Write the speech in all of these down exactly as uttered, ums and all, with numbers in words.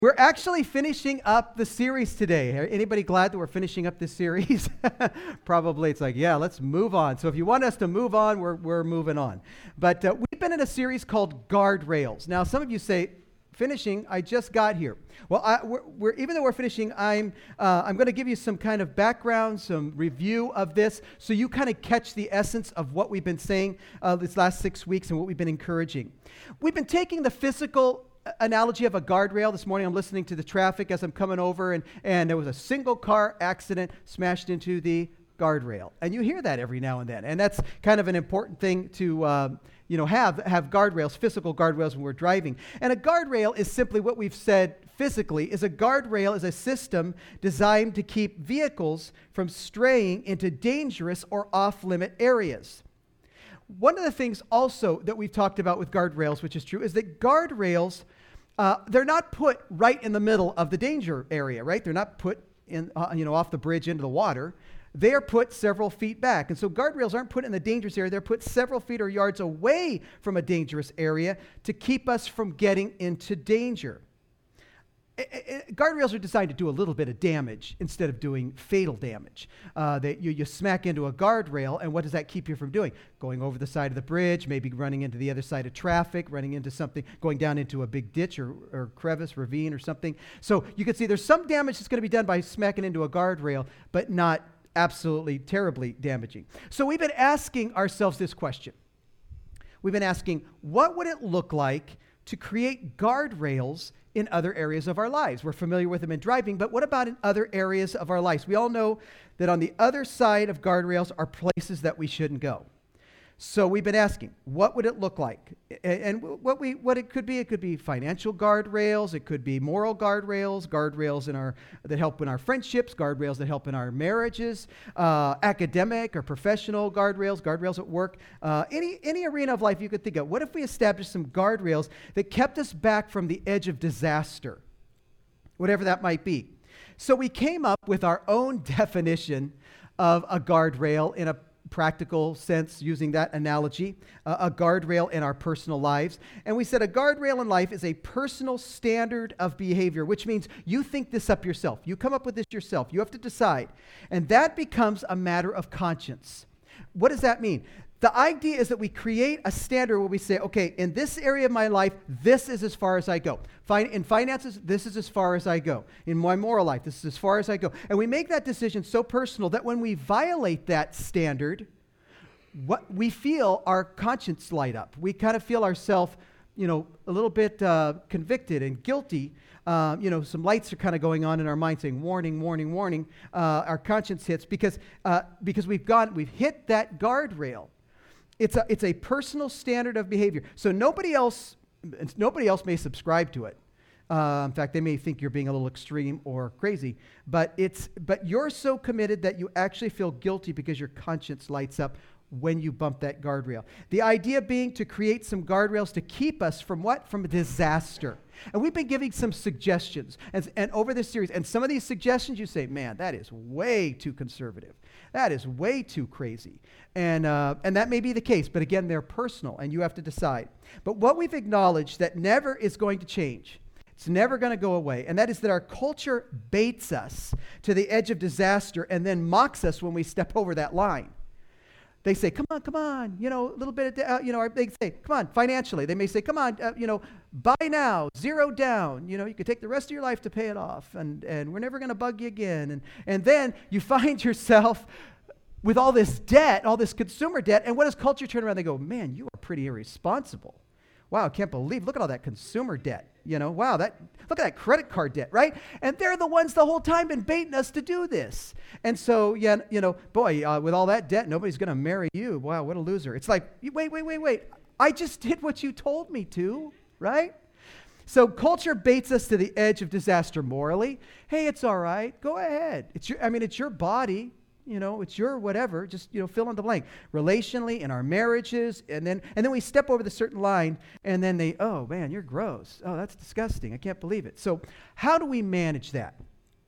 We're actually finishing up the series today. Anybody glad that we're finishing up this series? Probably it's like, yeah, let's move on. So if you want us to move on, we're, we're moving on. But uh, we've been in a series called Guardrails. Now, some of you say, finishing, I just got here. Well, I, we're, we're, even though we're finishing, I'm, uh, I'm going to give you some kind of background, some review of this, so you kind of catch the essence of what we've been saying uh, these last six weeks and what we've been encouraging. We've been taking the physical analogy of a guardrail. This morning I'm listening to the traffic as I'm coming over, and, and there was a single car accident smashed into the guardrail. And you hear that every now and then. And that's kind of an important thing to uh, you know, have, have guardrails, physical guardrails when we're driving. And a guardrail is simply what we've said physically, is a guardrail is a system designed to keep vehicles from straying into dangerous or off-limit areas. One of the things also that we've talked about with guardrails, which is true, is that guardrails, uh, they're not put right in the middle of the danger area, right? They're not put in, uh, you know, off the bridge into the water. They are put several feet back. And so guardrails aren't put in the dangerous area. They're put several feet or yards away from a dangerous area to keep us from getting into danger. It, it, guardrails are designed to do a little bit of damage instead of doing fatal damage. Uh, they, you, you smack into a guardrail, and what does that keep you from doing? Going over the side of the bridge, maybe running into the other side of traffic, running into something, going down into a big ditch or, or crevice, ravine or something. So you can see there's some damage that's going to be done by smacking into a guardrail, but not absolutely terribly damaging. So we've been asking ourselves this question. We've been asking, what would it look like to create guardrails in other areas of our lives? We're familiar with them in driving, but what about in other areas of our lives? We all know that on the other side of guardrails are places that we shouldn't go. So we've been asking, what would it look like? And what we what it could be, it could be financial guardrails, it could be moral guardrails, guardrails in our that help in our friendships, guardrails that help in our marriages, uh, academic or professional guardrails, guardrails at work, uh, any any arena of life you could think of. What if we established some guardrails that kept us back from the edge of disaster, whatever that might be? So we came up with our own definition of a guardrail in a practical sense, using that analogy, uh, a guardrail in our personal lives. And we said a guardrail in life is a personal standard of behavior, which means you think this up yourself. You come up with this yourself. You have to decide. And that becomes a matter of conscience. What does that mean? The idea is that we create a standard where we say, okay, in this area of my life, this is as far as I go. In finances, this is as far as I go. In my moral life, this is as far as I go. And we make that decision so personal that when we violate that standard, what we feel our conscience light up. We kind of feel ourselves, you know, a little bit uh, convicted and guilty. Uh, you know, some lights are kind of going on in our mind saying, warning, warning, warning. Uh, our conscience hits because uh, because we've gone, we've hit that guardrail. It's a, it's a personal standard of behavior. So nobody else, nobody else may subscribe to it. Uh, in fact, they may think you're being a little extreme or crazy. But it's but you're so committed that you actually feel guilty because your conscience lights up when you bump that guardrail. The idea being to create some guardrails to keep us from what? From a disaster. And we've been giving some suggestions and, and over this series. And some of these suggestions you say, man, that is way too conservative. That is way too crazy. And uh, and that may be the case, but again, they're personal and you have to decide. But what we've acknowledged that never is going to change, it's never going to go away, and that is that our culture baits us to the edge of disaster and then mocks us when we step over that line. They say, come on, come on, you know, a little bit of, uh, you know, they say, come on, financially. They may say, come on, uh, you know, buy now, zero down. You know, you could take the rest of your life to pay it off, and, and we're never going to bug you again. And, and then you find yourself with all this debt, all this consumer debt, and what does culture turn around? They go, man, you are pretty irresponsible. Wow, I can't believe, look at all that consumer debt. You know, wow, that look at that credit card debt, right? And they're the ones the whole time been baiting us to do this. And so, yeah, you know, boy, uh, with all that debt, nobody's going to marry you. Wow, what a loser. It's like, wait, wait, wait, wait. I just did what you told me to, right? So culture baits us to the edge of disaster morally. Hey, it's all right. Go ahead. It's your, I mean, it's your body. You know, it's your whatever, just, you know, fill in the blank. Relationally, in our marriages, and then and then we step over the certain line, and then they, oh, man, you're gross. Oh, that's disgusting. I can't believe it. So how do we manage that?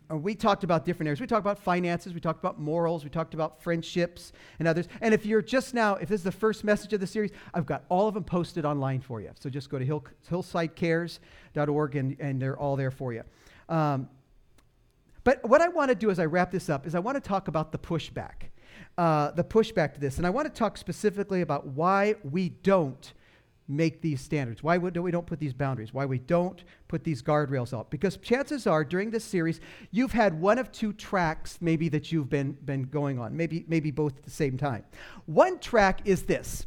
uh, we talked about different areas. We talked about finances. We talked about morals. We talked about friendships and others. And if you're just now, if this is the first message of the series, I've got all of them posted online for you. So just go to hill, hillside cares dot org and, and they're all there for you. Um, but what I want to do as I wrap this up is I want to talk about the pushback, uh, the pushback to this. And I want to talk specifically about why we don't make these standards, why we don't put these boundaries, why we don't put these guardrails out. Because chances are during this series, you've had one of two tracks maybe that you've been, been going on, maybe, maybe both at the same time. One track is this,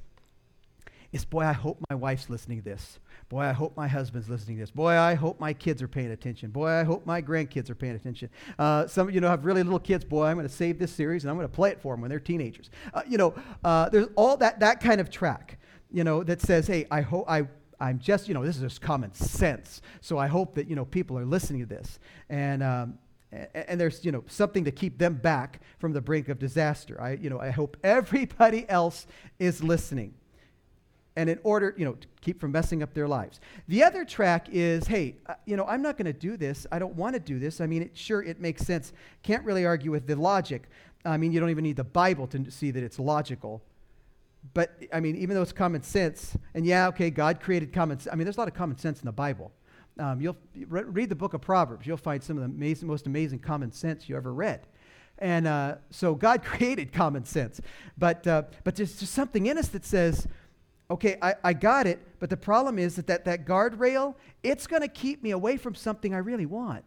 is boy, I hope my wife's listening to this. Boy, I hope my husband's listening to this. Boy, I hope my kids are paying attention. Boy, I hope my grandkids are paying attention. Uh, some of you know have really little kids. Boy, I'm going to save this series and I'm going to play it for them when they're teenagers. Uh, you know, uh, there's all that, that kind of track. You know, that says, hey, I hope I, I'm just, you know, this is just common sense. So I hope that, you know, people are listening to this. And, um, and, and there's, you know, something to keep them back from the brink of disaster. I, you know, I hope everybody else is listening. And in order, you know, to keep from messing up their lives. The other track is, hey, uh, you know, I'm not going to do this. I don't want to do this. I mean, it, sure, it makes sense. Can't really argue with the logic. I mean, you don't even need the Bible to see that it's logical. But, I mean, even though it's common sense, and yeah, okay, God created common sense. I mean, there's a lot of common sense in the Bible. Um, you'll re- read the book of Proverbs. You'll find some of the amazing, most amazing common sense you ever read. And uh, so God created common sense. But uh, but there's just something in us that says, okay, I, I got it, but the problem is that that, that guardrail, it's going to keep me away from something I really want.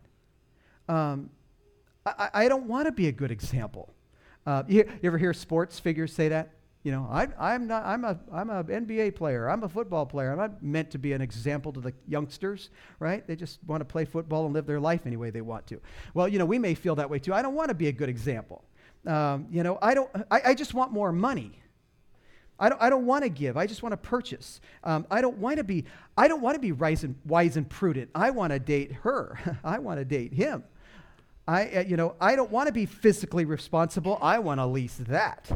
Um, I, I don't want to be a good example. Uh, you, you ever hear sports figures say that? You know, I, I'm not. I'm a. I'm a N B A player. I'm a football player. I'm not meant to be an example to the youngsters, right? They just want to play football and live their life any way they want to. Well, you know, we may feel that way too. I don't want to be a good example. Um, you know, I don't. I, I just want more money. I don't. I don't want to give. I just want to purchase. Um, I don't want to be. I don't want to be wise and wise and prudent. I want to date her. I want to date him. I. Uh, you know, I don't want to be physically responsible. I want to lease that.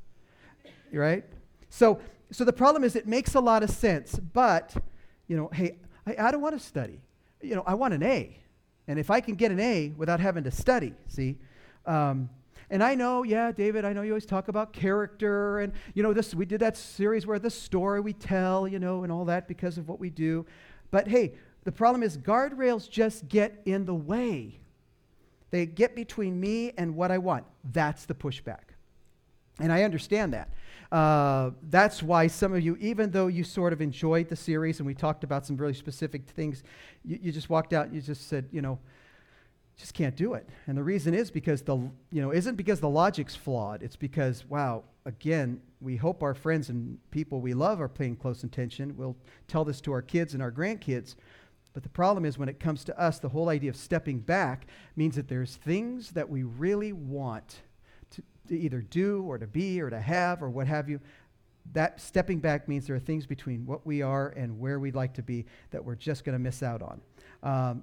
Right? So so the problem is it makes a lot of sense, but, you know, hey, I, I don't want to study. You know, I want an A. And if I can get an A without having to study, see? Um, and I know, yeah, David, I know you always talk about character and, you know, this we did that series where the story we tell, you know, and all that because of what we do. But, hey, the problem is guardrails just get in the way. They get between me and what I want. That's the pushback. And I understand that. Uh, that's why some of you, even though you sort of enjoyed the series and we talked about some really specific things, you, you just walked out and you just said, you know, just can't do it. And the reason is because the, you know, isn't because the logic's flawed. It's because, wow, again, we hope our friends and people we love are paying close attention. We'll tell this to our kids and our grandkids. But the problem is when it comes to us, the whole idea of stepping back means that there's things that we really want to either do or to be or to have or what have you. That stepping back means there are things between what we are and where we'd like to be that we're just going to miss out on. Um,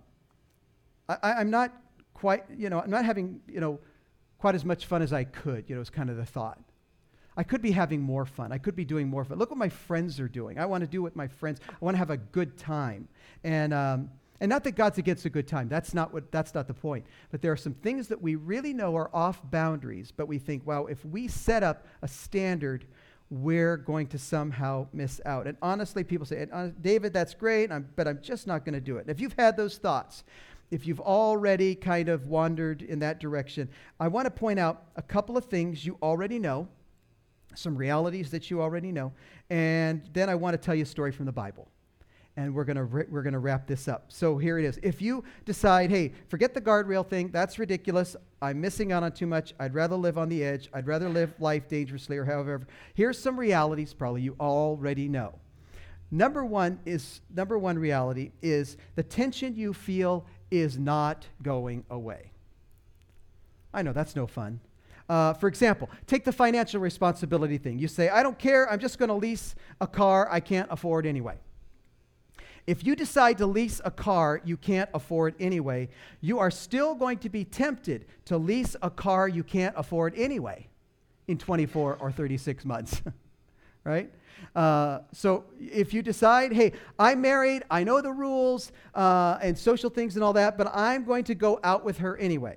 I, I'm not quite, you know, I'm not having, you know, quite as much fun as I could, you know, is kind of the thought. I could be having more fun. I could be doing more fun. Look what my friends are doing. I want to do with my friends. I want to have a good time. And um, and not that God's against a good time. That's not what. That's not the point. But there are some things that we really know are off boundaries, but we think, wow, if we set up a standard, we're going to somehow miss out. And honestly, people say, uh, David, that's great, I'm, but I'm just not going to do it. And if you've had those thoughts, if you've already kind of wandered in that direction, I want to point out a couple of things you already know, some realities that you already know, and then I want to tell you a story from the Bible. And we're going to ra- we're going to wrap this up. So here it is. If you decide, hey, forget the guardrail thing, that's ridiculous. I'm missing out on too much. I'd rather live on the edge. I'd rather live life dangerously or however. Here's some realities probably you already know. Number one is number one reality is the tension you feel is not going away. I know that's no fun. Uh, for example, take the financial responsibility thing. You say, I don't care. I'm just going to lease a car I can't afford anyway. If you decide to lease a car you can't afford anyway, you are still going to be tempted to lease a car you can't afford anyway in twenty-four or thirty-six months, right? Uh, so if you decide, hey, I'm married, I know the rules uh, and social things and all that, but I'm going to go out with her anyway.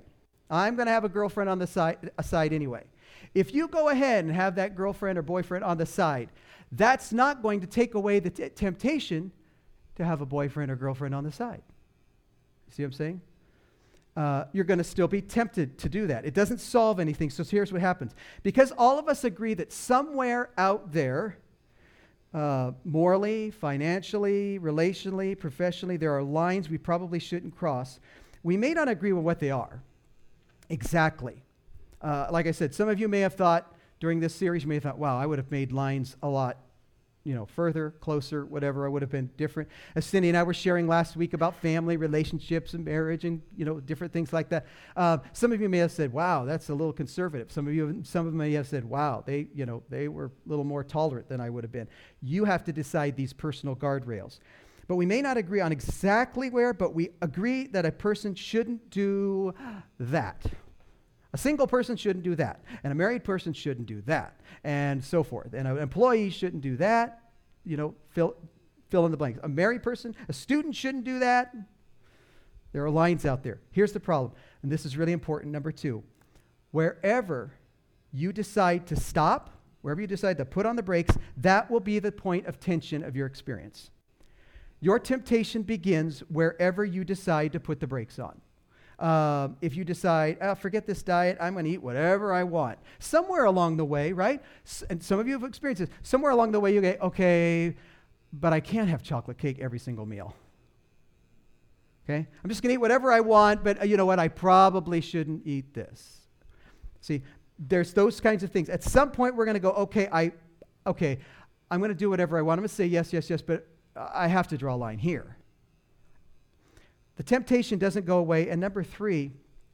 I'm going to have a girlfriend on the side, aside anyway. If you go ahead and have that girlfriend or boyfriend on the side, that's not going to take away the t- temptation to have a boyfriend or girlfriend on the side. See what I'm saying? Uh, you're going to still be tempted to do that. It doesn't solve anything. So here's what happens. Because all of us agree that somewhere out there, uh, morally, financially, relationally, professionally, there are lines we probably shouldn't cross. We may not agree with what they are exactly. Uh, like I said, some of you may have thought during this series, you may have thought, wow, I would have made lines a lot, you know, further, closer, whatever. I would have been different. As Cindy and I were sharing last week about family, relationships, and marriage, and, you know, different things like that. Uh, some of you may have said, wow, that's a little conservative. Some of you, some of them may have said, wow, they, you know, they were a little more tolerant than I would have been. You have to decide these personal guardrails. But we may not agree on exactly where, but we agree that a person shouldn't do that. A single person shouldn't do that, and a married person shouldn't do that, and so forth. And an employee shouldn't do that, you know, fill, fill in the blanks. A married person, a student shouldn't do that. There are lines out there. Here's the problem, and this is really important, number two. Wherever you decide to stop, wherever you decide to put on the brakes, that will be the point of tension of your experience. Your temptation begins wherever you decide to put the brakes on. Um, if you decide, oh, forget this diet, I'm going to eat whatever I want. Somewhere along the way, right? S- and some of you have experienced this. Somewhere along the way, you go, okay, but I can't have chocolate cake every single meal. Okay? I'm just going to eat whatever I want, but uh, you know what? I probably shouldn't eat this. See, there's those kinds of things. At some point, we're going to go, okay, I, okay, I'm going to do whatever I want. I'm going to say yes, yes, yes, but I have to draw a line here. The temptation doesn't go away. And number three,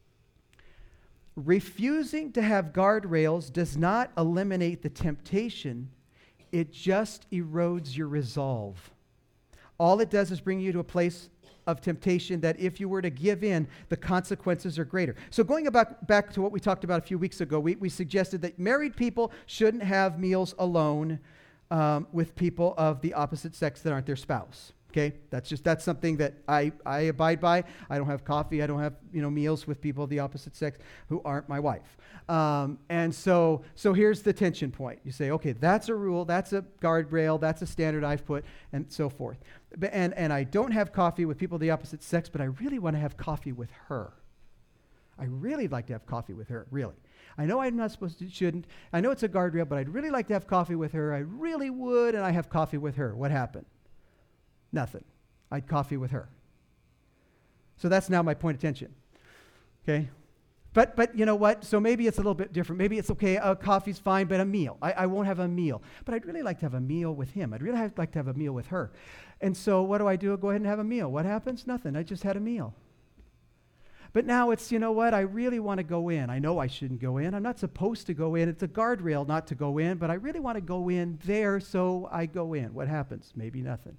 refusing to have guardrails does not eliminate the temptation. It just erodes your resolve. All it does is bring you to a place of temptation that if you were to give in, the consequences are greater. So going back, back to what we talked about a few weeks ago, we, we suggested that married people shouldn't have meals alone um, with people of the opposite sex that aren't their spouse. Okay, that's just that's something that I, I abide by. I don't have coffee. I don't have you know meals with people of the opposite sex who aren't my wife. Um, and so so here's the tension point. You say, okay, that's a rule. That's a guardrail. That's a standard I've put, and so forth. But, and and I don't have coffee with people of the opposite sex, but I really want to have coffee with her. I really like to have coffee with her. Really. I know I'm not supposed to, shouldn't. I know it's a guardrail, but I'd really like to have coffee with her. I really would, and I have coffee with her. What happened? Nothing. I had coffee with her. So that's now my point of tension. Okay? But but you know what? So maybe it's a little bit different. Maybe it's okay, uh, coffee's fine, but a meal. I, I won't have a meal. But I'd really like to have a meal with him. I'd really have, like to have a meal with her. And so what do I do? I go ahead and have a meal. What happens? Nothing. I just had a meal. But now it's, you know what? I really want to go in. I know I shouldn't go in. I'm not supposed to go in. It's a guardrail not to go in, but I really want to go in there, so I go in. What happens? Maybe nothing.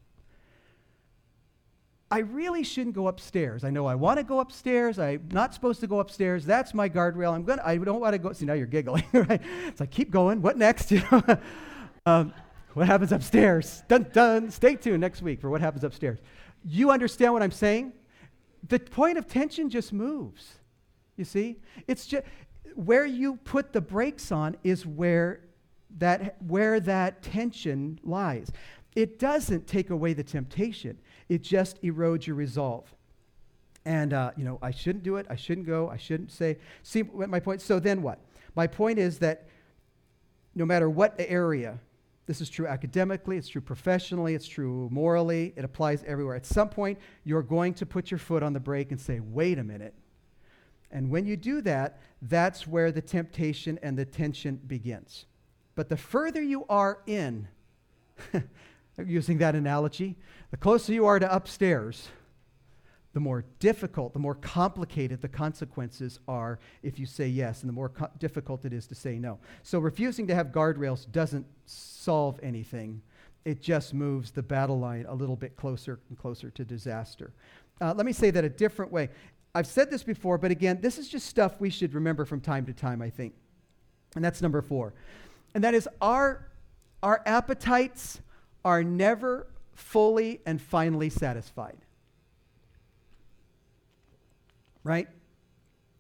I really shouldn't go upstairs. I know I want to go upstairs. I'm not supposed to go upstairs. That's my guardrail. I'm gonna. I don't want to go. See, now you're giggling, right? It's like, keep going. What next? You know, um, what happens upstairs? Dun dun. Stay tuned next week for what happens upstairs. You understand what I'm saying? The point of tension just moves. You see, it's just where you put the brakes on is where that where that tension lies. It doesn't take away the temptation. It just erodes your resolve. And, uh, you know, I shouldn't do it. I shouldn't go. I shouldn't say. See what my point? So then what? My point is that no matter what area, this is true academically, it's true professionally, it's true morally, it applies everywhere. At some point, you're going to put your foot on the brake and say, wait a minute. And when you do that, that's where the temptation and the tension begins. But the further you are in, using that analogy, the closer you are to upstairs, the more difficult, the more complicated the consequences are if you say yes, and the more co- difficult it is to say no. So refusing to have guardrails doesn't solve anything. It just moves the battle line a little bit closer and closer to disaster. Uh, let me say that a different way. I've said this before, but again, this is just stuff we should remember from time to time, I think. And that's number four. And that is our, our appetites are never fully and finally satisfied. Right?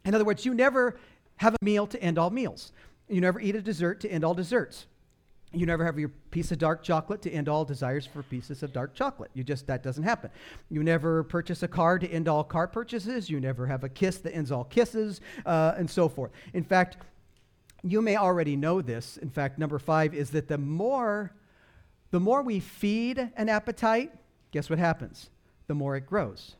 In other words, you never have a meal to end all meals. You never eat a dessert to end all desserts. You never have your piece of dark chocolate to end all desires for pieces of dark chocolate. You just, that doesn't happen. You never purchase a car to end all car purchases. You never have a kiss that ends all kisses, uh, and so forth. In fact, you may already know this. In fact, number five is that the more, the more we feed an appetite, guess what happens? The more it grows.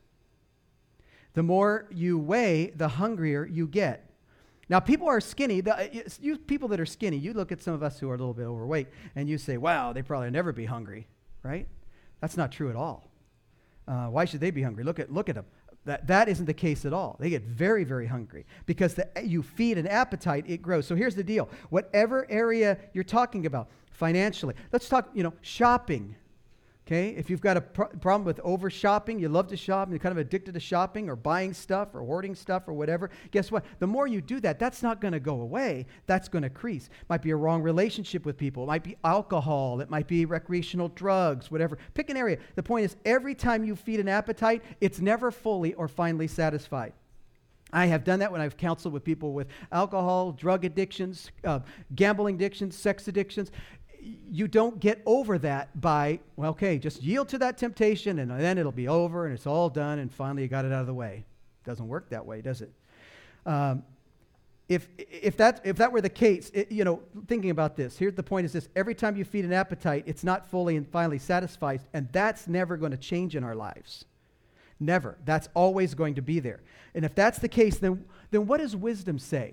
The more you weigh, the hungrier you get. Now, people are skinny. The, you people that are skinny, you look at some of us who are a little bit overweight, and you say, wow, they probably never be hungry, right? That's not true at all. Uh, why should they be hungry? Look at look at them. That, that isn't the case at all. They get very, very hungry because the, you feed an appetite, it grows. So here's the deal. Whatever area you're talking about, financially, let's talk, you know, shopping. Okay, if you've got a pro- problem with over shopping, you love to shop, and you're kind of addicted to shopping or buying stuff or hoarding stuff or whatever, guess what? The more you do that, that's not going to go away. That's going to increase. Might be a wrong relationship with people. It might be alcohol. It might be recreational drugs, whatever. Pick an area. The point is, every time you feed an appetite, it's never fully or finally satisfied. I have done that when I've counseled with people with alcohol, drug addictions, uh, gambling addictions, sex addictions. You don't get over that by, well, okay, just yield to that temptation and then it'll be over and it's all done and finally you got it out of the way. Doesn't work that way, does it? Um, if if that if that were the case, it, you know, thinking about this, here's the point is this: every time you feed an appetite, it's not fully and finally satisfied, and that's never going to change in our lives. Never. That's always going to be there. And if that's the case, then then what does wisdom say?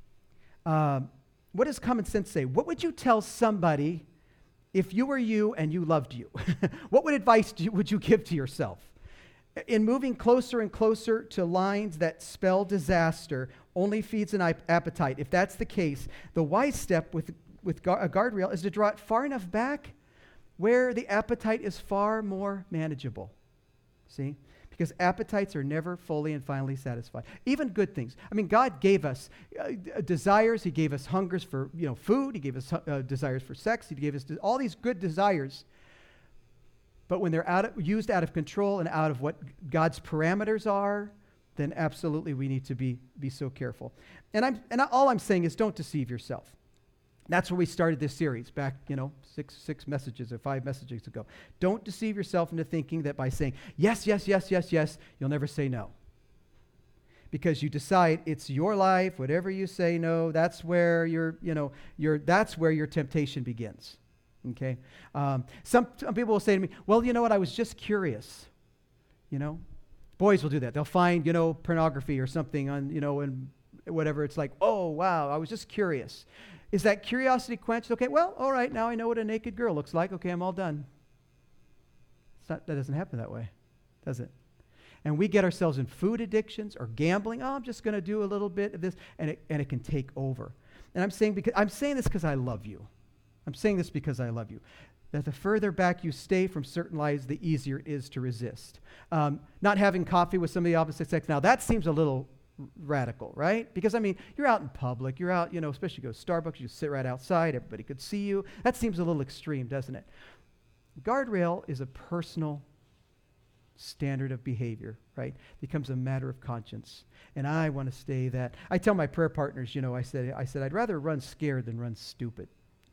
Um, What does common sense say? What would you tell somebody if you were you and you loved you? What would advice do you, would you give to yourself? In moving closer and closer to lines that spell disaster only feeds an appetite. If that's the case, the wise step with, with a guardrail is to draw it far enough back where the appetite is far more manageable. See? Because appetites are never fully and finally satisfied. Even good things. I mean, God gave us uh, desires. He gave us hungers for, you know, food. He gave us uh, desires for sex. He gave us de- all these good desires. But when they're out of, used out of control and out of what God's parameters are, then absolutely we need to be be so careful. And I'm and all I'm saying is don't deceive yourself. That's where we started this series back, you know, six six messages or five messages ago. Don't deceive yourself into thinking that by saying yes, yes, yes, yes, yes, you'll never say no. Because you decide it's your life, whatever you say no, that's where your, you know, your that's where your temptation begins. Okay? Um, some, some people will say to me, well, you know what, I was just curious. You know? Boys will do that. They'll find, you know, pornography or something on, you know, and whatever. It's like, oh, wow, I was just curious. Is that curiosity quenched? Okay, well, all right, now I know what a naked girl looks like. Okay, I'm all done. It's not, that doesn't happen that way, does it? And we get ourselves in food addictions or gambling. Oh, I'm just going to do a little bit of this, and it, and it can take over. And I'm saying because I'm saying this because I love you. I'm saying this because I love you. That the further back you stay from certain lies, the easier it is to resist. Um, not having coffee with somebody of the opposite sex. Now, that seems a little radical, right? Because, I mean, you're out in public. You're out, you know, especially you go to Starbucks, you sit right outside. Everybody could see you. That seems a little extreme, doesn't it? Guardrail is a personal standard of behavior, right? Becomes a matter of conscience. And I want to stay that. I tell my prayer partners, you know, I said, I said, I'd rather run scared than run stupid.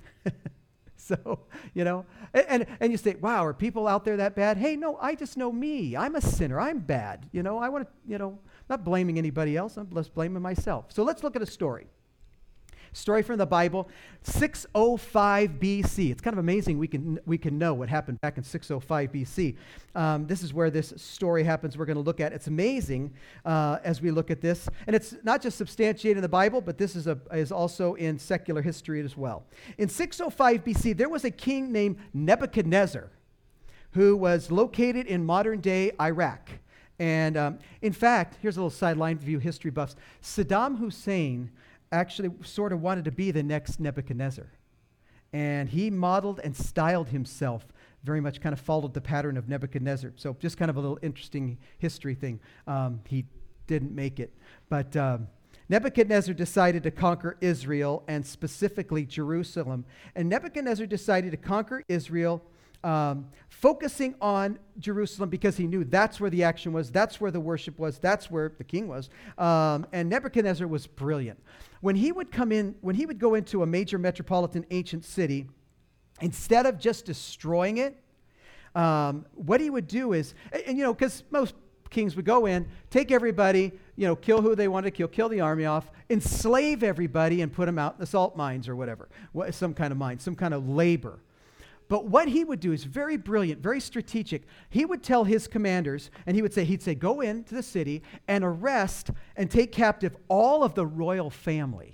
So, you know, and, and and you say, wow, are people out there that bad? Hey, no, I just know me. I'm a sinner. I'm bad. You know, I want to, you know, not blaming anybody else. I'm just blaming myself. So let's look at a story. Story from the Bible, six oh five B C. It's kind of amazing we can we can know what happened back in six oh five B C. Um, this is where this story happens we're going to look at. It's amazing uh, as we look at this. And it's not just substantiated in the Bible, but this is, a, is also in secular history as well. In six oh five B C, there was a king named Nebuchadnezzar who was located in modern-day Iraq. And um, in fact, here's a little sideline view, history buffs. Saddam Hussein actually sort of wanted to be the next Nebuchadnezzar. And he modeled and styled himself very much, kind of followed the pattern of Nebuchadnezzar. So just kind of a little interesting history thing. Um, he didn't make it. But um, Nebuchadnezzar decided to conquer Israel, and specifically Jerusalem. And Nebuchadnezzar decided to conquer Israel um, focusing on Jerusalem because he knew that's where the action was, that's where the worship was, that's where the king was. Um, and Nebuchadnezzar was brilliant. When he would come in, when he would go into a major metropolitan ancient city, instead of just destroying it, um, what he would do is, and, and you know, because most kings would go in, take everybody, you know, kill who they wanted to kill, kill the army off, enslave everybody and put them out in the salt mines or whatever, what, some kind of mine, some kind of labor. But what he would do is very brilliant, very strategic. He would tell his commanders, and he would say, he'd say, go into the city and arrest and take captive all of the royal family.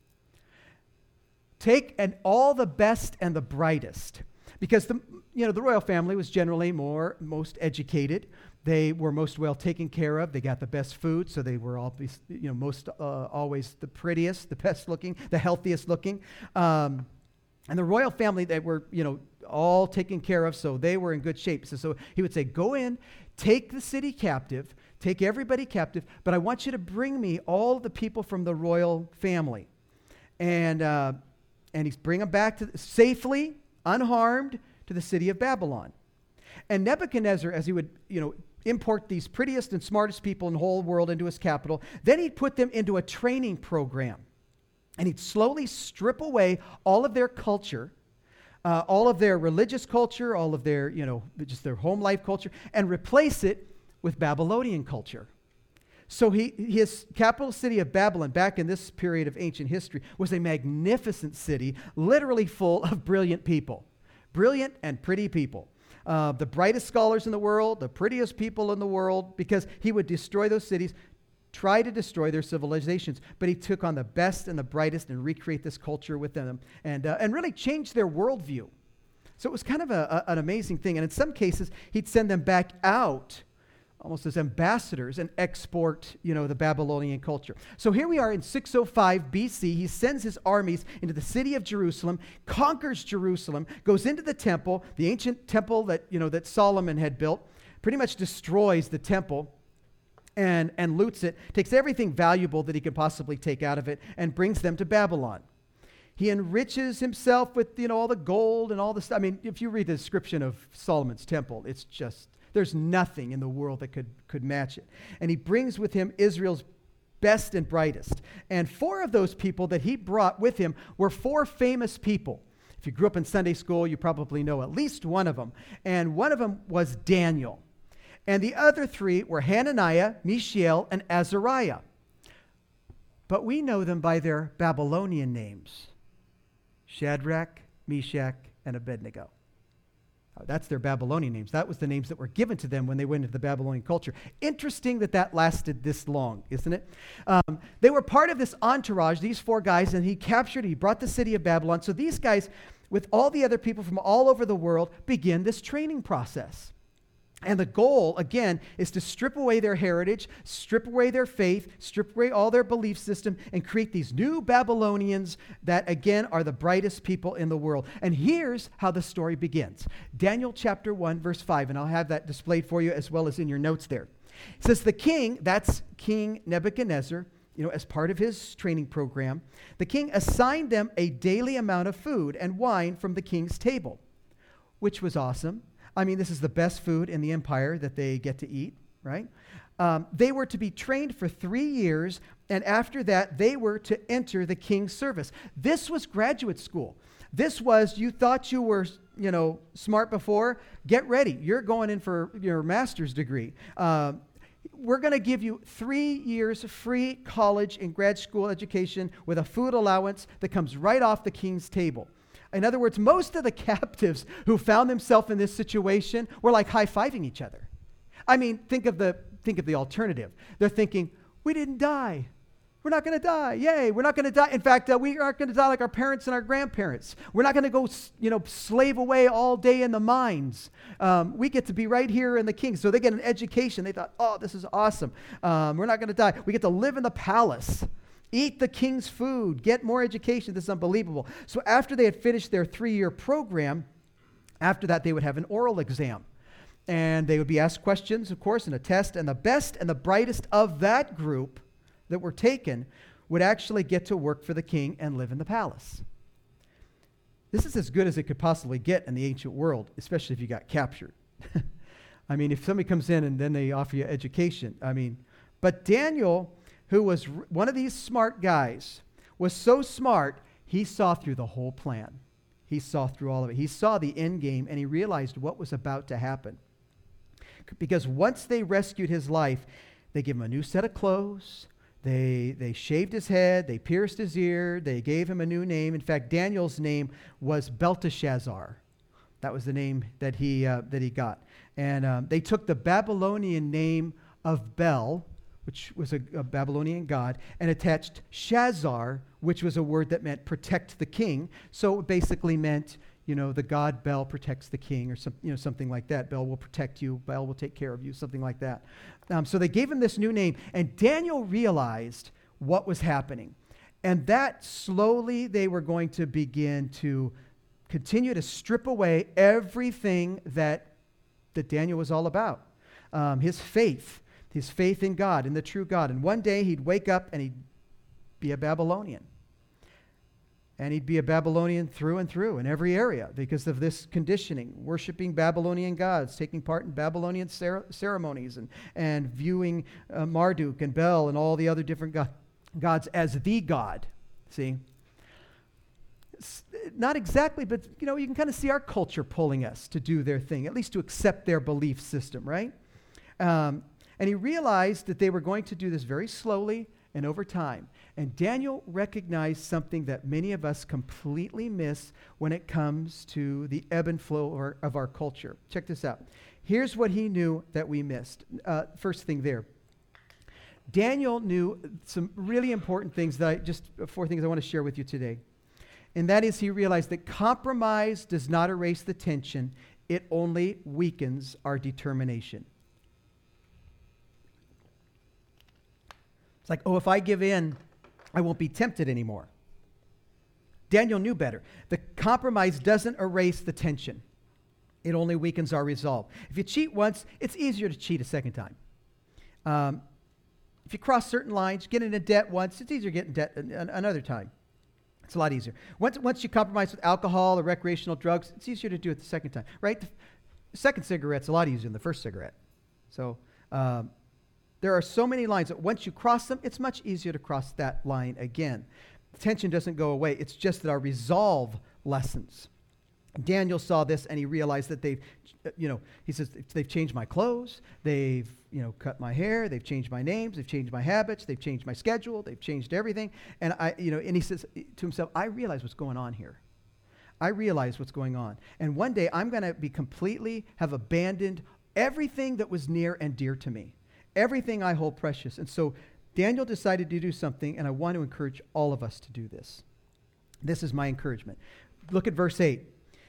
Take and all the best and the brightest. Because the you know the royal family was generally more most educated. They were most well taken care of. They got the best food, so they were all you know most uh, always the prettiest, the best looking, the healthiest looking. Um, and the royal family, they were you know all taken care of, so they were in good shape. So, so he would say, go in, take the city captive, take everybody captive, but I want you to bring me all the people from the royal family, and uh, and he's bring them back to safely, unharmed, to the city of Babylon. And Nebuchadnezzar, as he would, you know, import these prettiest and smartest people in the whole world into his capital, then he'd put them into a training program. And he'd slowly strip away all of their culture, uh, all of their religious culture, all of their, you know, just their home life culture, and replace it with Babylonian culture. So he, his capital city of Babylon, back in this period of ancient history, was a magnificent city, literally full of brilliant people. Brilliant and pretty people. Uh, the brightest scholars in the world, the prettiest people in the world, because he would destroy those cities, try to destroy their civilizations, but he took on the best and the brightest and recreate this culture with them and, uh, and really change their worldview. So it was kind of a, a, an amazing thing. And in some cases, he'd send them back out almost as ambassadors and export, you know, the Babylonian culture. So here we are in six oh five B C. He sends his armies into the city of Jerusalem, conquers Jerusalem, goes into the temple, the ancient temple that, you know, that Solomon had built, pretty much destroys the temple and, and loots it, takes everything valuable that he could possibly take out of it and brings them to Babylon. He enriches himself with, you know, all the gold and all the stuff. I mean, if you read the description of Solomon's temple, it's just, there's nothing in the world that could, could match it. And he brings with him Israel's best and brightest. And four of those people that he brought with him were four famous people. If you grew up in Sunday school, you probably know at least one of them. And one of them was Daniel. And the other three were Hananiah, Mishael, and Azariah. But we know them by their Babylonian names: Shadrach, Meshach, and Abednego. That's their Babylonian names. That was the names that were given to them when they went into the Babylonian culture. Interesting that that lasted this long, isn't it? Um, they were part of this entourage, these four guys, and he captured, he brought the city of Babylon. So these guys, with all the other people from all over the world, begin this training process. And the goal, again, is to strip away their heritage, strip away their faith, strip away all their belief system, and create these new Babylonians that, again, are the brightest people in the world. And here's how the story begins. Daniel chapter one, verse five, and I'll have that displayed for you as well as in your notes there. It says, the king, that's King Nebuchadnezzar, you know, as part of his training program, the king assigned them a daily amount of food and wine from the king's table, which was awesome. I mean, this is the best food in the empire that they get to eat, right? Um, they were to be trained for three years, and after that, they were to enter the king's service. This was graduate school. This was, you thought you were, you know, smart before? Get ready. You're going in for your master's degree. Uh, we're going to give you three years of free college and grad school education with a food allowance that comes right off the king's table. In other words, most of the captives who found themselves in this situation were like high-fiving each other. I mean, think of the think of the alternative. They're thinking, we didn't die. We're not going to die. Yay, we're not going to die. In fact, uh, we aren't going to die like our parents and our grandparents. We're not going to go, you know, slave away all day in the mines. Um, we get to be right here in the king. So they get an education. They thought, oh, this is awesome. Um, we're not going to die. We get to live in the palace. Eat the king's food, get more education. This is unbelievable. So after they had finished their three-year program, after that they would have an oral exam. And they would be asked questions, of course, and a test. And the best and the brightest of that group that were taken would actually get to work for the king and live in the palace. This is as good as it could possibly get in the ancient world, especially if you got captured. I mean, if somebody comes in and then they offer you education, I mean, but Daniel, who was r- one of these smart guys, was so smart, he saw through the whole plan. He saw through all of it. He saw the end game, and he realized what was about to happen. Because once they rescued his life, they gave him a new set of clothes. They they shaved his head. They pierced his ear. They gave him a new name. In fact, Daniel's name was Belteshazzar. That was the name that he uh, that he got. And um, they took the Babylonian name of Bel, which was a, a Babylonian god, and attached Shazar, which was a word that meant protect the king. So it basically meant, you know, the god Bel protects the king, or some, you know, something like that. Bel will protect you. Bel will take care of you, something like that. Um, so they gave him this new name, and Daniel realized what was happening. And that slowly they were going to begin to continue to strip away everything that, that Daniel was all about. Um, his faith, his faith in God, in the true God. And one day he'd wake up and he'd be a Babylonian. And he'd be a Babylonian through and through in every area because of this conditioning, worshiping Babylonian gods, taking part in Babylonian cer- ceremonies and, and viewing uh, Marduk and Bel and all the other different go- gods as the God. See? It's not exactly, but you know, you can kind of see our culture pulling us to do their thing, at least to accept their belief system, right? Um, and he realized that they were going to do this very slowly and over time. And Daniel recognized something that many of us completely miss when it comes to the ebb and flow of our, of our culture. Check this out. Here's what he knew that we missed. Uh, first thing there. Daniel knew some really important things that I, just four things I want to share with you today. And that is, he realized that compromise does not erase the tension. It only weakens our determination. It's like, oh, if I give in, I won't be tempted anymore. Daniel knew better. The compromise doesn't erase the tension. It only weakens our resolve. If you cheat once, it's easier to cheat a second time. Um, if you cross certain lines, get into debt once, it's easier to get in debt an- an- another time. It's a lot easier. Once, once you compromise with alcohol or recreational drugs, it's easier to do it the second time, right? The second cigarette's a lot easier than the first cigarette. So um, there are so many lines that once you cross them, it's much easier to cross that line again. The tension doesn't go away. It's just that our resolve lessens. Daniel saw this and he realized that they've, you know, he says, they've changed my clothes, they've, you know, cut my hair, they've changed my names, they've changed my habits, they've changed my schedule, they've changed everything. And I, you know, and he says to himself, I realize what's going on here. I realize what's going on. And one day I'm going to be completely, have abandoned everything that was near and dear to me, everything I hold precious. And so Daniel decided to do something, and I want to encourage all of us to do this. This is my encouragement. Look at verse eight.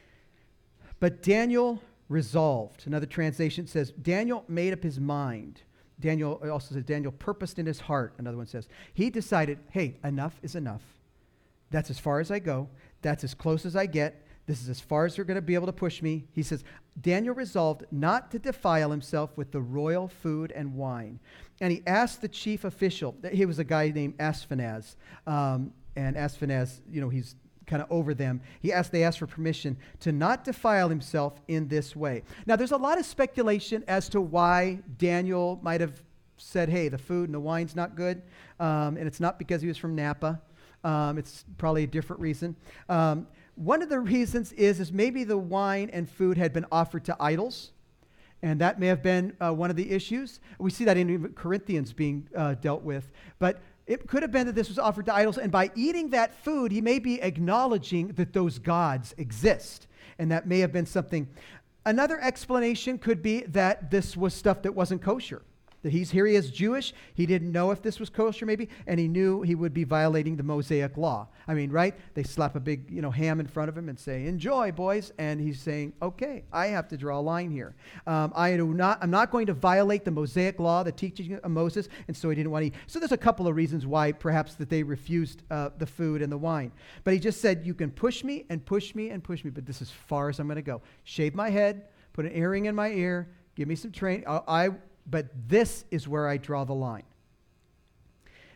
But Daniel resolved. Another translation says, Daniel made up his mind. Daniel also says, Daniel purposed in his heart. Another one says, he decided, hey, enough is enough. That's as far as I go. That's as close as I get. This is as far as they're going to be able to push me. He says, Daniel resolved not to defile himself with the royal food and wine. And he asked the chief official, he was a guy named Ashpenaz. Um, and Ashpenaz, you know, he's kind of over them. He asked, they asked for permission to not defile himself in this way. Now, there's a lot of speculation as to why Daniel might have said, hey, the food and the wine's not good. Um, and it's not because he was from Napa. Um, it's probably a different reason. Um, one of the reasons is, is maybe the wine and food had been offered to idols. And that may have been uh, one of the issues. We see that in Corinthians being uh, dealt with. But it could have been that this was offered to idols, and by eating that food, he may be acknowledging that those gods exist, and that may have been something. Another explanation could be that this was stuff that wasn't kosher, that he's here, he is Jewish, he didn't know if this was kosher maybe, and he knew he would be violating the Mosaic law. I mean, right? They slap a big, you know, ham in front of him and say, enjoy, boys, and he's saying, okay, I have to draw a line here. Um, I do not, I'm not going to violate the Mosaic law, the teaching of Moses, and so he didn't want to eat. So there's a couple of reasons why perhaps that they refused uh, the food and the wine. But he just said, you can push me and push me and push me, but this is as far as I'm going to go. Shave my head, put an earring in my ear, give me some training. I, I But this is where I draw the line.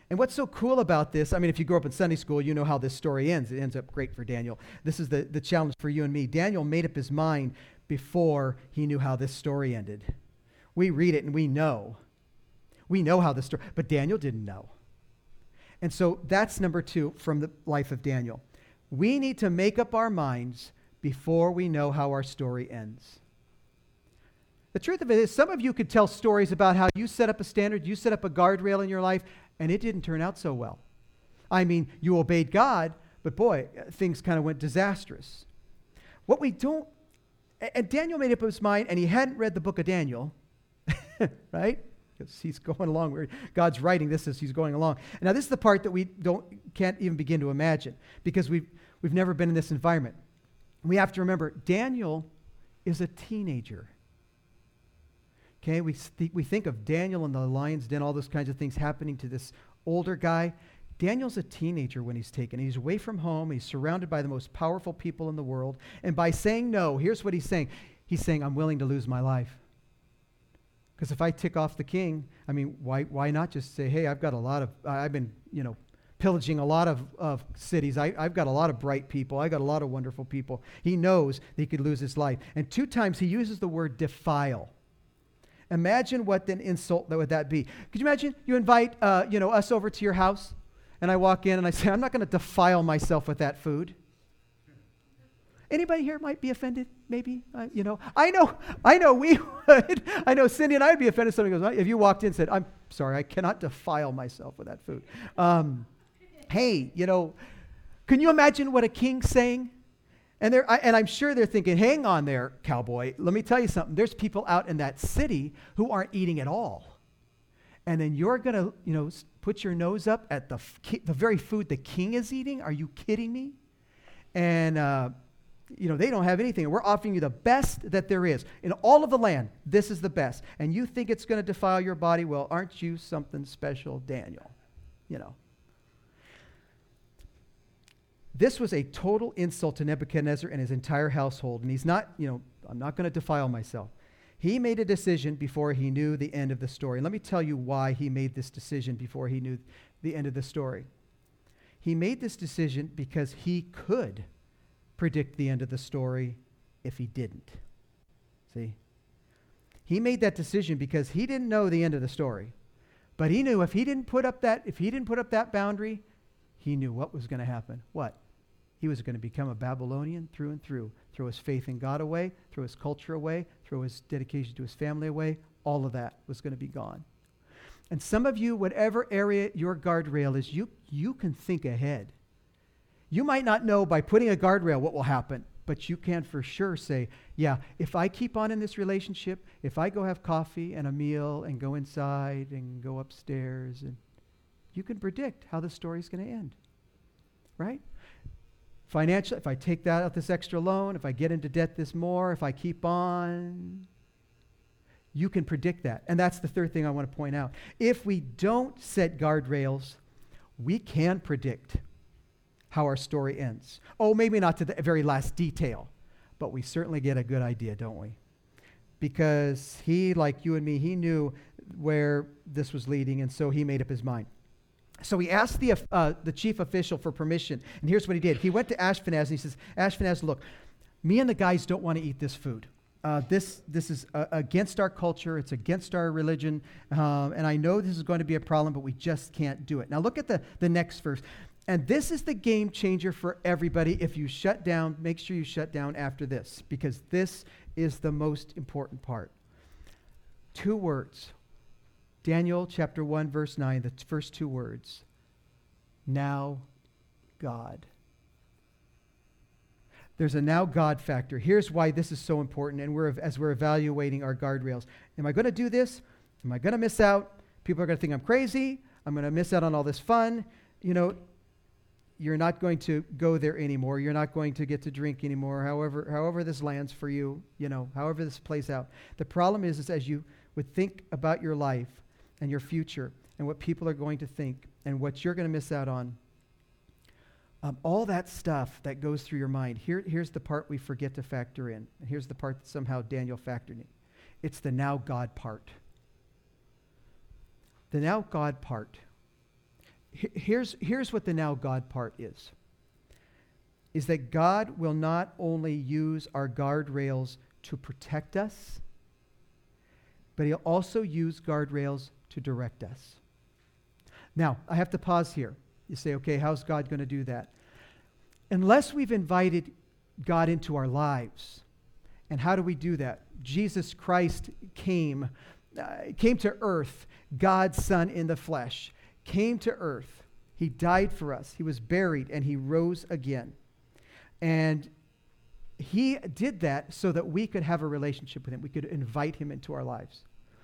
And what's so cool about this, I mean, if you grew up in Sunday school, you know how this story ends. It ends up great for Daniel. This is the, the challenge for you and me. Daniel made up his mind before he knew how this story ended. We read it and we know. We know how the story, but Daniel didn't know. And so that's number two from the life of Daniel. We need to make up our minds before we know how our story ends. The truth of it is, some of you could tell stories about how you set up a standard, you set up a guardrail in your life, and it didn't turn out so well. I mean, you obeyed God, but boy, things kind of went disastrous. What we don't, and Daniel made up his mind, and he hadn't read the book of Daniel, right? Because he's going along where God's writing this as he's going along. Now, this is the part that we don't can't even begin to imagine, because we've we've never been in this environment. We have to remember, Daniel is a teenager. Okay, we, th- we think of Daniel and the lion's den, all those kinds of things happening to this older guy. Daniel's a teenager when he's taken. He's away from home. He's surrounded by the most powerful people in the world. And by saying no, here's what he's saying. He's saying, I'm willing to lose my life. Because if I tick off the king, I mean, why why not just say, hey, I've got a lot of, I've been, you know, pillaging a lot of, of cities. I, I've got a lot of bright people. I got a lot of wonderful people. He knows that he could lose his life. And two times he uses the word defile. Imagine what an insult that would that be. Could you imagine you invite uh, you know us over to your house, and I walk in and I say, I'm not going to defile myself with that food. Anybody here might be offended, maybe? Uh, you know, I know, I know we would. I know Cindy and I would be offended if somebody goes, if you walked in and said, I'm sorry, I cannot defile myself with that food. Um, hey, you know, can you imagine what a king's saying? And they're, I, and I'm sure they're thinking, hang on there, cowboy. Let me tell you something. There's people out in that city who aren't eating at all. And then you're going to, you know, put your nose up at the, the very food the king is eating? Are you kidding me? And, uh, you know, they don't have anything. We're offering you the best that there is. In all of the land, this is the best. And you think it's going to defile your body? Well, aren't you something special, Daniel? You know. This was a total insult to Nebuchadnezzar and his entire household. And he's not, you know, I'm not going to defile myself. He made a decision before he knew the end of the story. And let me tell you why he made this decision before he knew the end of the story. He made this decision because he could predict the end of the story if he didn't. See? He made that decision because he didn't know the end of the story. But he knew if he didn't put up that, if he didn't put up that boundary, he knew what was going to happen. What? He was going to become a Babylonian through and through. Throw his faith in God away, throw his culture away, throw his dedication to his family away. All of that was going to be gone. And some of you, whatever area your guardrail is, you, you can think ahead. You might not know by putting a guardrail what will happen, but you can for sure say, yeah, if I keep on in this relationship, if I go have coffee and a meal and go inside and go upstairs, and you can predict how the story's going to end, right? Financially, if I take that out, this extra loan, if I get into debt this more, if I keep on, you can predict that. And that's the third thing I want to point out. If we don't set guardrails, we can predict how our story ends. Oh, maybe not to the very last detail, but we certainly get a good idea, don't we? Because he, like you and me, he knew where this was leading, and so he made up his mind. So he asked the uh, the chief official for permission, and here's what he did. He went to Ashpenaz, and he says, Ashpenaz, look, me and the guys don't want to eat this food. Uh, this this is uh, against our culture. It's against our religion, um, and I know this is going to be a problem, but we just can't do it. Now look at the, the next verse. And this is the game changer for everybody. If you shut down, make sure you shut down after this, because this is the most important part. Two words. Daniel chapter one, verse nine, the first two words. Now God. There's a now God factor. Here's why this is so important, and we're as we're evaluating our guardrails. Am I going to do this? Am I going to miss out? People are going to think I'm crazy. I'm going to miss out on all this fun. You know, you're not going to go there anymore. You're not going to get to drink anymore, however however this lands for you, you know, however this plays out. The problem is, is as you would think about your life and your future and what people are going to think and what you're going to miss out on, um, all that stuff that goes through your mind, here, here's the part we forget to factor in. And here's the part that somehow Daniel factored in. It's the now God part. The now God part. here's, here's what the now God part is. Is that God will not only use our guardrails to protect us, but he'll also use guardrails to direct us. Now, I have to pause here. You say, okay, how's God going to do that? Unless we've invited God into our lives. And how do we do that? Jesus Christ came, uh, came to earth, God's Son in the flesh, came to earth. He died for us. He was buried, and he rose again. And he did that so that we could have a relationship with him. We could invite him into our lives.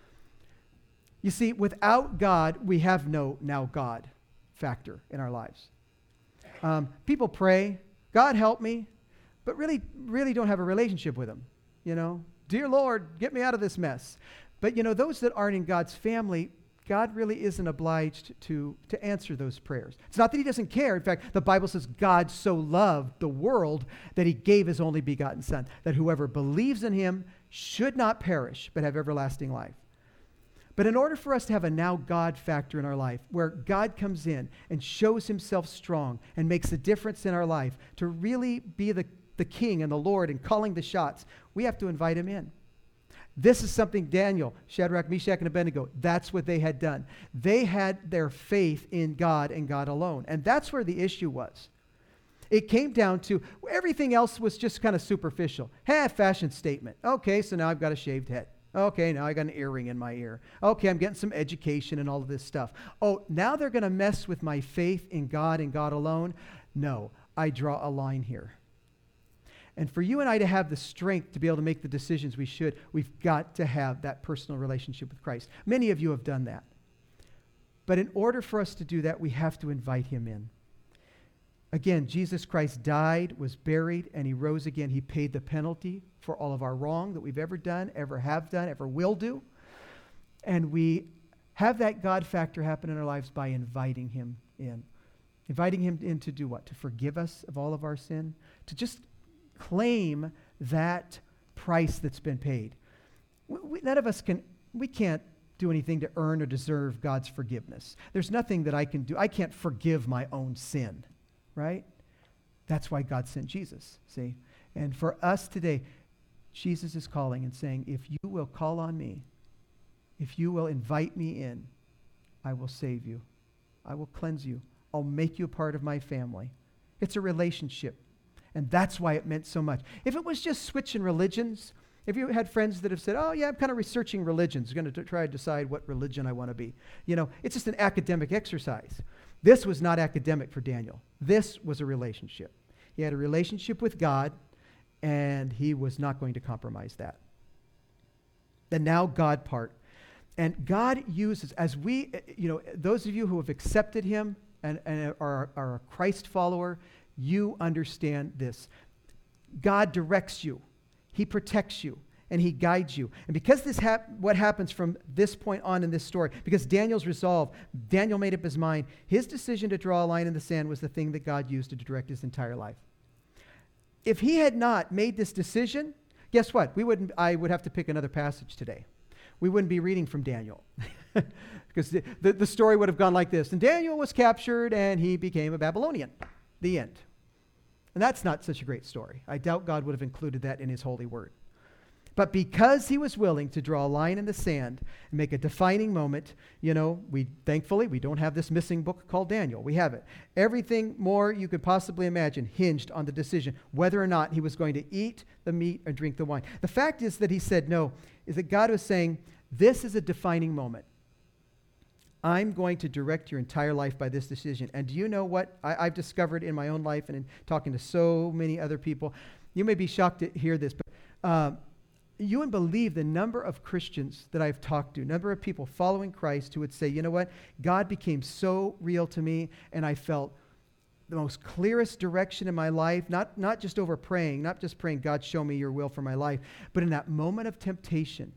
You see, without God, we have no now God factor in our lives. Um, people pray, God help me, but really, really don't have a relationship with him. You know, dear Lord, get me out of this mess. But, you know, those that aren't in God's family, God really isn't obliged to, to answer those prayers. It's not that he doesn't care. In fact, the Bible says God so loved the world that he gave his only begotten Son, that whoever believes in him should not perish, but have everlasting life. But in order for us to have a now God factor in our life, where God comes in and shows himself strong and makes a difference in our life, to really be the, the king and the Lord and calling the shots, we have to invite him in. This is something Daniel, Shadrach, Meshach, and Abednego, that's what they had done. They had their faith in God and God alone. And that's where the issue was. It came down to everything else was just kind of superficial. Hey, fashion statement. Okay, so now I've got a shaved head. Okay, now I got an earring in my ear. Okay, I'm getting some education and all of this stuff. Oh, now they're going to mess with my faith in God and God alone? No, I draw a line here. And for you and I to have the strength to be able to make the decisions we should, we've got to have that personal relationship with Christ. Many of you have done that. But in order for us to do that, we have to invite him in. Again, Jesus Christ died, was buried, and he rose again. He paid the penalty for all of our wrong that we've ever done, ever have done, ever will do. And we have that God factor happen in our lives by inviting him in. Inviting him in to do what? To forgive us of all of our sin? To just claim that price that's been paid. We, we, none of us can, we can't do anything to earn or deserve God's forgiveness. There's nothing that I can do. I can't forgive my own sin. Right? That's why God sent Jesus, see? And for us today, Jesus is calling and saying, if you will call on me, if you will invite me in, I will save you. I will cleanse you. I'll make you a part of my family. It's a relationship. And that's why it meant so much. If it was just switching religions, if you had friends that have said, oh yeah, I'm kind of researching religions, I'm going to try to decide what religion I want to be. You know, it's just an academic exercise. This was not academic for Daniel. This was a relationship. He had a relationship with God, and he was not going to compromise that. The now God part. And God uses, as we, you know, those of you who have accepted him and, and are, are a Christ follower, you understand this. God directs you. He protects you. And he guides you. And because this hap- what happens from this point on in this story, because Daniel's resolve, Daniel made up his mind, his decision to draw a line in the sand was the thing that God used to direct his entire life. If he had not made this decision, guess what? We wouldn't. I would have to pick another passage today. We wouldn't be reading from Daniel. Because the, the, the story would have gone like this. And Daniel was captured and he became a Babylonian. The end. And that's not such a great story. I doubt God would have included that in his holy word. But because he was willing to draw a line in the sand and make a defining moment, you know, we thankfully, we don't have this missing book called Daniel. We have it. Everything more you could possibly imagine hinged on the decision whether or not he was going to eat the meat or drink the wine. The fact is that he said no, is that God was saying, this is a defining moment. I'm going to direct your entire life by this decision. And do you know what I, I've discovered in my own life and in talking to so many other people? You may be shocked to hear this, but uh, you wouldn't believe the number of Christians that I've talked to, number of people following Christ who would say, you know what, God became so real to me, and I felt the most clearest direction in my life, not, not just over praying, not just praying, God, show me your will for my life, but in that moment of temptation,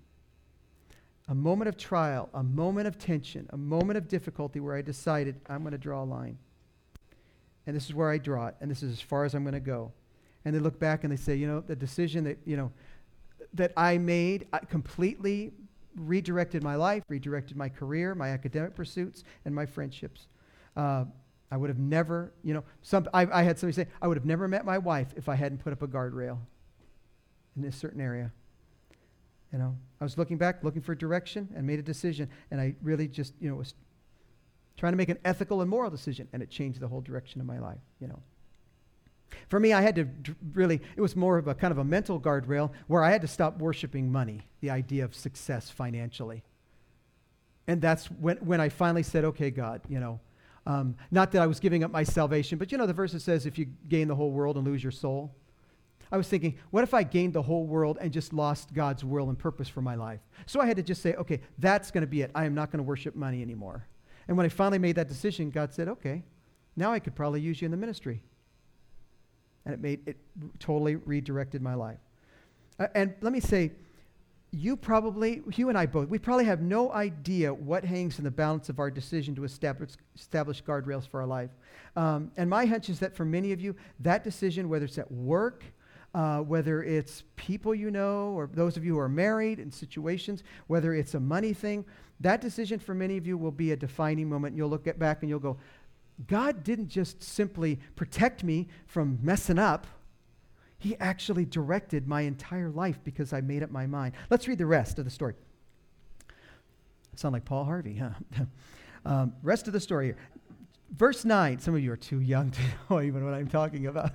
a moment of trial, a moment of tension, a moment of difficulty where I decided I'm going to draw a line. And this is where I draw it, and this is as far as I'm going to go. And they look back and they say, you know, the decision that, you know, that I made I completely redirected my life, redirected my career, my academic pursuits, and my friendships. Uh, I would have never, you know, some, I, I had somebody say, I would have never met my wife if I hadn't put up a guardrail in this certain area. You know, I was looking back, looking for direction, and made a decision, and I really just, you know, was trying to make an ethical and moral decision, and it changed the whole direction of my life, you know. For me, I had to d- really, it was more of a kind of a mental guardrail where I had to stop worshiping money, the idea of success financially. And that's when, when I finally said, okay, God, you know, um, not that I was giving up my salvation, but you know, the verse that says, if you gain the whole world and lose your soul. I was thinking, what if I gained the whole world and just lost God's will and purpose for my life? So I had to just say, okay, that's going to be it. I am not going to worship money anymore. And when I finally made that decision, God said, okay, now I could probably use you in the ministry. And it made it totally redirected my life. Uh, and let me say, you probably, you and I both, we probably have no idea what hangs in the balance of our decision to establish, establish guardrails for our life. Um, and my hunch is that for many of you, that decision, whether it's at work, Uh, whether it's people you know, or those of you who are married in situations, whether it's a money thing, that decision for many of you will be a defining moment. You'll look at back and you'll go, God didn't just simply protect me from messing up. He actually directed my entire life because I made up my mind. Let's read the rest of the story. I sound like Paul Harvey, huh? um, rest of the story here. Verse nine. Some of you are too young to know even what I'm talking about.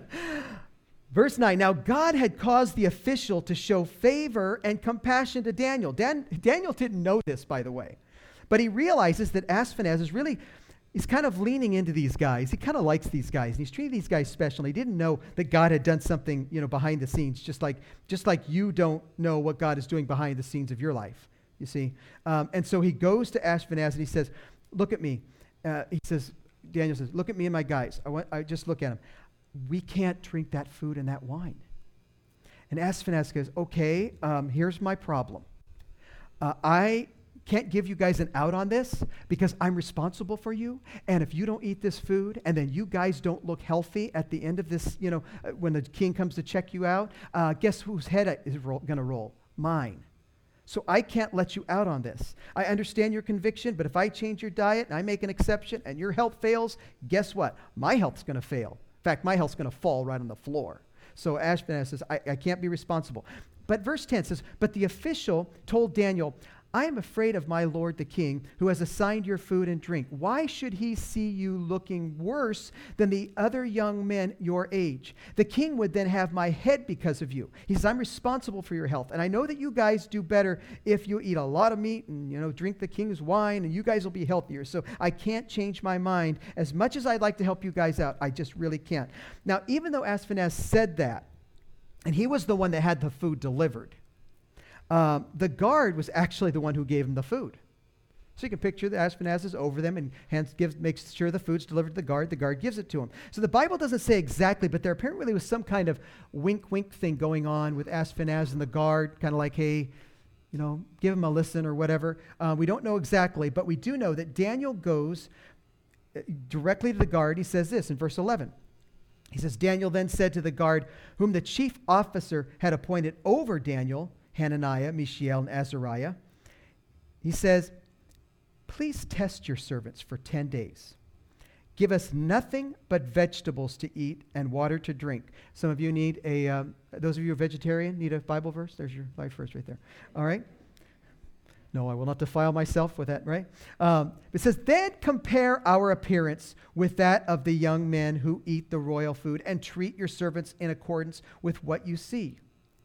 Verse nine, now God had caused the official to show favor and compassion to Daniel. Dan, Daniel didn't know this, by the way. But he realizes that Ashpenaz is really, he's kind of leaning into these guys. He kind of likes these guys, and he's treating these guys special. He didn't know that God had done something, you know, behind the scenes, just like just like you don't know what God is doing behind the scenes of your life, you see. Um, and so he goes to Ashpenaz, and he says, look at me. Uh, he says, Daniel says, look at me and my guys. I want, I just look at him. We can't drink that food and that wine. And Ashpenaz goes, okay, um, here's my problem. Uh, I can't give you guys an out on this because I'm responsible for you. And if you don't eat this food and then you guys don't look healthy at the end of this, you know, uh, when the king comes to check you out, uh, guess whose head is ro- going to roll? Mine. So I can't let you out on this. I understand your conviction, but if I change your diet and I make an exception and your health fails, guess what? My health's going to fail. In fact, my health's going to fall right on the floor. So Ashpenaz says, I, I can't be responsible. But verse ten says, but the official told Daniel, I am afraid of my lord the king, who has assigned your food and drink. Why should he see you looking worse than the other young men your age? The king would then have my head because of you. He says, I'm responsible for your health. And I know that you guys do better if you eat a lot of meat and, you know, drink the king's wine, and you guys will be healthier. So I can't change my mind. As much as I'd like to help you guys out, I just really can't. Now, even though Ashpenaz said that, and he was the one that had the food delivered, Um, the guard was actually the one who gave him the food. So you can picture the Ashpenaz is over them and hands, gives, makes sure the food's delivered to the guard. The guard gives it to him. So the Bible doesn't say exactly, but there apparently was some kind of wink-wink thing going on with Ashpenaz and the guard, kind of like, hey, you know, give him a listen or whatever. Uh, we don't know exactly, but we do know that Daniel goes directly to the guard. He says this in verse eleven. He says, Daniel then said to the guard, whom the chief officer had appointed over Daniel, Hananiah, Mishael, and Azariah, he says, please test your servants for ten days. Give us nothing but vegetables to eat and water to drink. Some of you need a, um, those of you who are vegetarian, need a Bible verse? There's your life verse right there. All right? No, I will not defile myself with that, right? Um, it says, then compare our appearance with that of the young men who eat the royal food and treat your servants in accordance with what you see.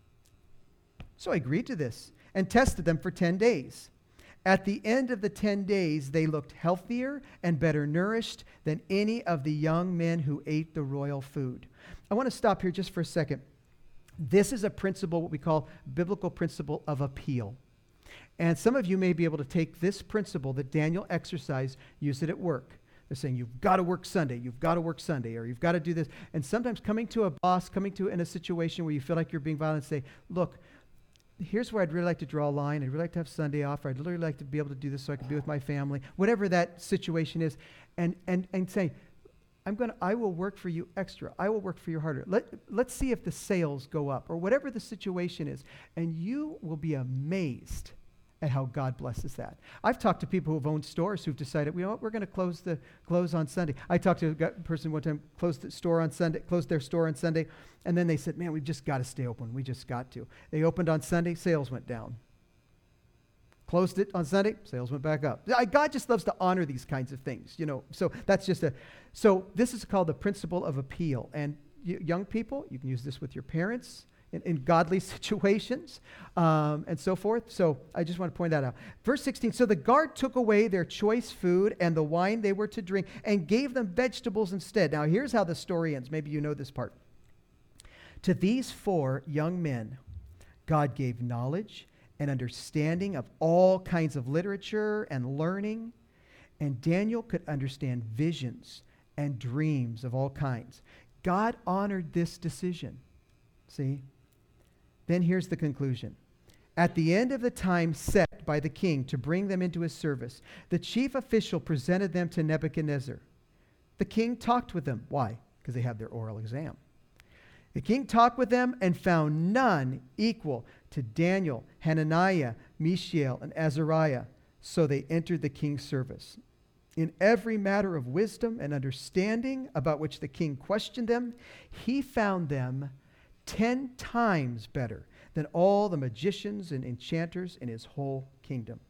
So I agreed to this and tested them for ten days. At the end of the ten days, they looked healthier and better nourished than any of the young men who ate the royal food. I want to stop here just for a second. This is a principle, what we call biblical principle of appeal. And some of you may be able to take this principle that Daniel exercised, use it at work. They're saying, you've got to work Sunday, you've got to work Sunday, or you've got to do this. And sometimes coming to a boss, coming to in a situation where you feel like you're being violent, say, look, here's where I'd really like to draw a line. I'd really like to have Sunday off. Or I'd really like to be able to do this so I can be with my family, whatever that situation is. And and and say, I'm gonna, I will work for you extra. I will work for you harder. Let, let's see if the sales go up or whatever the situation is. And you will be amazed at how God blesses that. I've talked to people who've owned stores who've decided, you know what, we're going to close the close on Sunday. I talked to a person one time, closed the store on Sunday, closed their store on Sunday, and then they said, man, we've just got to stay open. We just got to. They opened on Sunday, sales went down. Closed it on Sunday, sales went back up. God just loves to honor these kinds of things, you know. So that's just a, so this is called the principle of appeal. And y- young people, you can use this with your parents, In, in godly situations, um, and so forth. So I just want to point that out. Verse sixteen, so the guard took away their choice food and the wine they were to drink and gave them vegetables instead. Now here's how the story ends. Maybe you know this part. To these four young men, God gave knowledge and understanding of all kinds of literature and learning, and Daniel could understand visions and dreams of all kinds. God honored this decision. See? Then here's the conclusion. At the end of the time set by the king to bring them into his service, the chief official presented them to Nebuchadnezzar. The king talked with them. Why? Because they had their oral exam. The king talked with them and found none equal to Daniel, Hananiah, Mishael, and Azariah. So they entered the king's service. In every matter of wisdom and understanding about which the king questioned them, he found them ten times better than all the magicians and enchanters in his whole kingdom.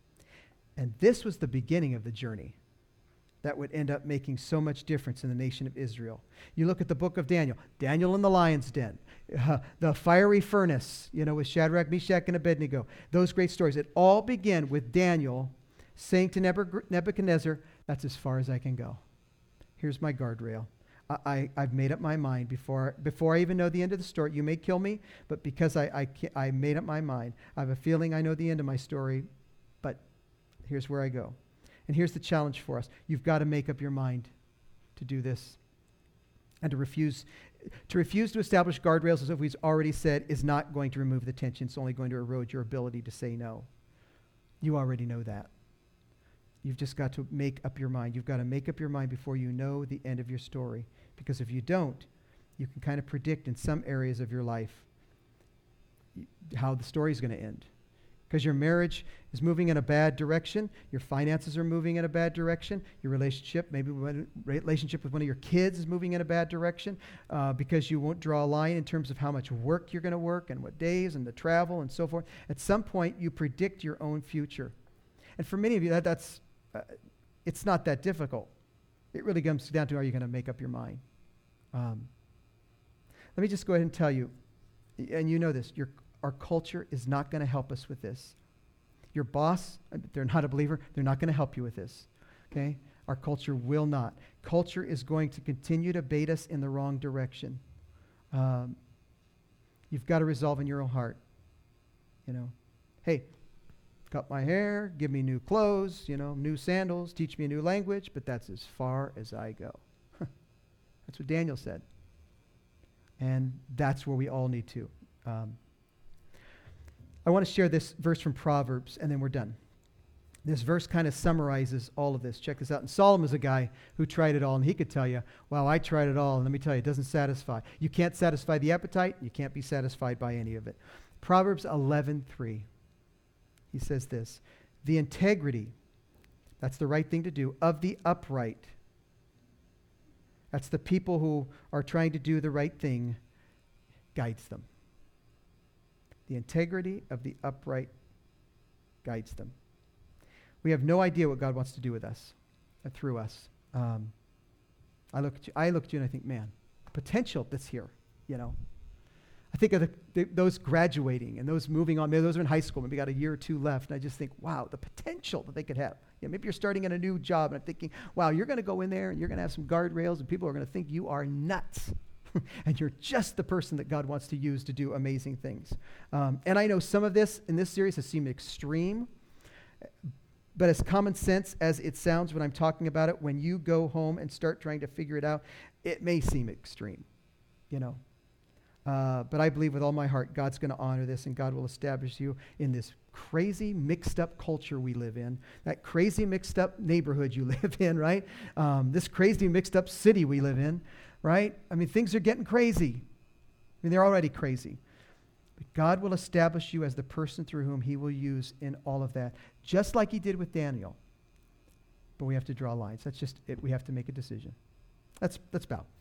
And this was the beginning of the journey that would end up making so much difference in the nation of Israel. You look at the book of Daniel, Daniel in the lion's den, uh, the fiery furnace, you know, with Shadrach, Meshach, and Abednego, those great stories. It all began with Daniel saying to Nebuchadnezzar, that's as far as I can go. Here's my guardrail. I, I've made up my mind before before I even know the end of the story. You may kill me, but because I, I, I made up my mind, I have a feeling I know the end of my story, but here's where I go. And here's the challenge for us. You've got to make up your mind to do this. And to refuse to refuse to establish guardrails, as we've already said, is not going to remove the tension. It's only going to erode your ability to say no. You already know that. You've just got to make up your mind. You've got to make up your mind before you know the end of your story. Because if you don't, you can kind of predict in some areas of your life how the story is going to end. Because your marriage is moving in a bad direction, your finances are moving in a bad direction, your relationship, maybe relationship with one of your kids is moving in a bad direction, uh, because you won't draw a line in terms of how much work you're going to work and what days and the travel and so forth. At some point, you predict your own future. And for many of you, that, that's uh, it's not that difficult. It really comes down to, are you going to make up your mind? Um, let me just go ahead and tell you, and you know this, your, our culture is not going to help us with this. Your boss, they're not a believer, they're not going to help you with this, okay? Our culture will not. Culture is going to continue to bait us in the wrong direction. Um, you've got to resolve in your own heart, you know, hey, cut my hair, give me new clothes, you know, new sandals, teach me a new language, but that's as far as I go. That's what Daniel said. And that's where we all need to. Um, I want to share this verse from Proverbs, and then we're done. This verse kind of summarizes all of this. Check this out. And Solomon's a guy who tried it all, and he could tell you, wow, I tried it all, and let me tell you, it doesn't satisfy. You can't satisfy the appetite. You can't be satisfied by any of it. Proverbs eleven three. He says this, the integrity, that's the right thing to do, of the upright. That's the people who are trying to do the right thing, guides them. The integrity of the upright guides them. We have no idea what God wants to do with us and through us. Um, I look at you, I look at you and I think, man, potential that's here, you know. I think of the, the, those graduating and those moving on. Maybe those are in high school. Maybe got a year or two left. And I just think, wow, the potential that they could have. Yeah, maybe you're starting in a new job, and I'm thinking, wow, you're going to go in there, and you're going to have some guardrails, and people are going to think you are nuts. And you're just the person that God wants to use to do amazing things. Um, and I know some of this in this series has seemed extreme, but as common sense as it sounds when I'm talking about it, when you go home and start trying to figure it out, it may seem extreme, you know. Uh, but I believe with all my heart, God's going to honor this, and God will establish you in this crazy mixed up culture we live in, that crazy mixed up neighborhood you live in, right? Um, this crazy mixed up city we live in, right? I mean, things are getting crazy. I mean, they're already crazy. But God will establish you as the person through whom he will use in all of that, just like he did with Daniel. But we have to draw lines. That's just it. We have to make a decision. Let's, let's bow.